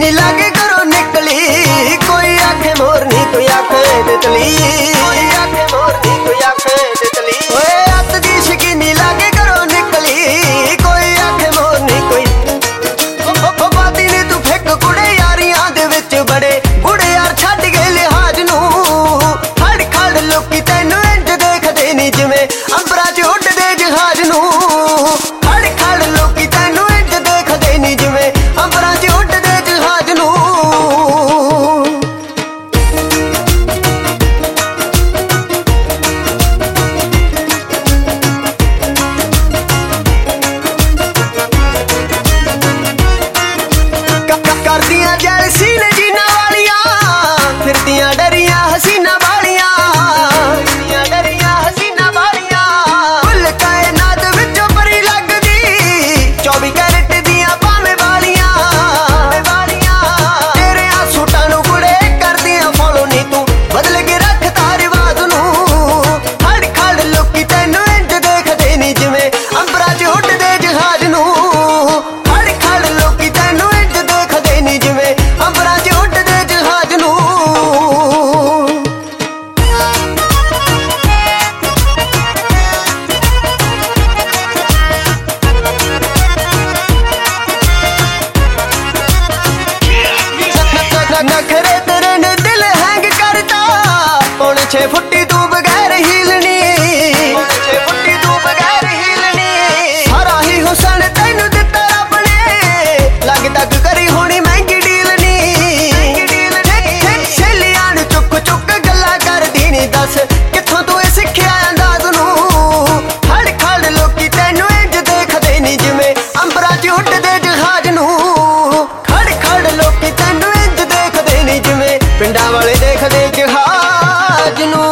ਨੀ ਲਾਗੇ ਘਰੋਂ ਨਿਕਲੀ। ਕੋਈ ਆਖੇ ਮੋਰਨੀ ਕੋਈ ਆਖੇ ਤਿਤਲੀ, ਕੋਈ ਆਖੇ ਮੋਰਨੀ ਕੋਈ ਆਖੇ ਤਿਤਲੀ। ਓਏ ਅੱਤ ਦੀ ਸ਼ਕੀਨੀ ਲਾਗੇ ਘਰੋਂ ਨਿਕਲੀ। ਕੋਈ ਆਖੇ ਮੋਰਨੀ ਕੋਈ ਬਾਤੀ ਨੇ ਤੂੰ ਫਿੱਕ ਕੁੜੇ ਯਾਰੀਆਂ ਦੇ ਵਿੱਚ ਬੜੇ ਗੁੜੇ ਯਾਰ ਛੱਡ ਗਏ ਲਿਹਾਜ਼ ਨੂੰ। ਖੜ ਖੜ ਲੋਕੀ ਤੈਨੂੰ ਇੰਜ ਦੇਖਦੇ ਨੀ ਜਿਵੇਂ ਅੰਬਰਾਂ 'ਚ ਉੱਡਦੇ ਜਹਾਜ਼ ਨੂੰ। ਖੜ ਖੜ ਲੋਕੀ ਤੈਨੂੰ ਇੰਜ ਦੇਖਦੇ ਨੀ ਜਿਵੇਂ ਅੰਬਰਾਂ 'ਚ ਉੱਡਦੇ ਜਹਾਜ਼ ਨੂੰ। ਕਰਦੀਆਂ ਜੈਲਸੀ ਨੇ ਜੀਨਾ ਵਾਲੀਆਂ, ਫਿਰਦੀਆਂ ਡਰੀਆਂ ਹਸੀਨਾ ਵਾਲੀਆਂ, ਫਿਰਦੀਆਂ ਡਰੀਆਂ ਹਸੀਨਾ ਵਾਲੀਆਂ। ਕੁੱਲ ਕਾਇਨਾਤ ਵਿੱਚੋਂ ਪਰੀ ਲੱਗਦੀ 24 ਕੈਰਟ ਦੀਆਂ ਭਾਵੇਂ ਵਾਲੀਆਂ ਵਾਲੀਆਂ। ਤੇਰੇ ਆ ਸੂਟਾਂ ਨੂੰ ਕੁੜੇ ਕਰਦੀਆਂ ਫੋਲੋ ਨੀ ਤੂੰ ਬਦਲ ਕੇ ਰੱਖਤਾ ਰਿਵਾਜ਼ ਨੂੰ। ਖੜ ਖੜ ਲੋਕੀ ਤੈਨੂੰ ਇੰਜ ਦੇਖਦੇ ਨੀ ਜਿਵੇਂ ਅੰਬਰਾਂ 'ਚ ਉੱਡਦੇ ਜਹਾਜ਼ ਨੂੰ। ਖੜ ਖੜ ਲੋਕੀ ਤੈਨੂੰ ਇੰਜ ਦੇਖਦੇ ਨੀ ਜਿਵੇਂ ਅੰਬਰਾਂ 'ਚ ਉੱਡਦੇ ਜਹਾਜ਼ ਨੂੰ। ਨਖਰੇ ਤੇਰੇ ਨੇ ਦਿਲ ਹੈਂਗ ਕਰਤਾ। ਪੌਣੇ 6 ਫੁੱਟੀ ਤੂੰ ਬਗੈਰ ਹੀਲਣੀ, ਪੌਣੇ 6 ਫੁੱਟੀ ਤੂੰ ਬਗੈਰ ਹੀਲਣੀ। ਸਾਰਾ ਹੀ ਹੁਸਨ ਤੈਨੂੰ ਦਿੱਤਾ ਰੱਬ ਨੇ, ਲੱਗ ਤੱਕ ਕਰੀ ਹੋਣੀ ਮਹਿੰਗੀ ਡੀਲ ਨੀ। ਛੇਲੀਆਂ ਨੂੰ ਚੁੱਕ ਚੁੱਕ ਗੱਲਾਂ ਕਰਦੀ ਨੀ, ਦੱਸ ਕਿੱਥੋਂ ਤੂੰ ਇਹ ਸਿੱਖਿਆ ਅੰਦਾਜ਼ ਨੂੰ। ਖੜ ਖੜ ਲੋਕੀ ਤੈਨੂੰ ਇੰਜ ਦੇਖਦੇ ਨੀ ਜਿਵੇਂ ਅੰਬਰਾਂ 'ਚ ਉੱਡਦੇ ਜਹਾਜ਼ ਨੂੰ। ਖੜ ਖੜ ਲੋਕੀ ਤੈਨੂੰ ਇੰਜ ਦੇਖਦੇ ਨੀ ਜਿਵੇਂ ਪਿੰਡਾਂ ਵਾਲੇ ਦੇਖਦੇ ਜਹਾਜ਼ ਨੂੰ।